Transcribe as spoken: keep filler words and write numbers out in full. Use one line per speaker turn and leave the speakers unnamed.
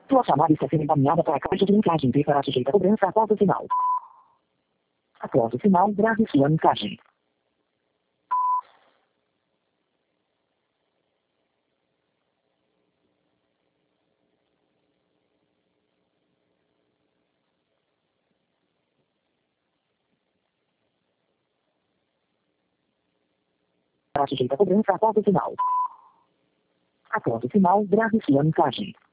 Sua chamada está sendo encaminhada para a caixa de mensagem e será sujeita a cobrança após o sinal. Após o sinal, grave sua mensagem. Será sujeita a cobrança após o sinal. Após o sinal, grave sua mensagem.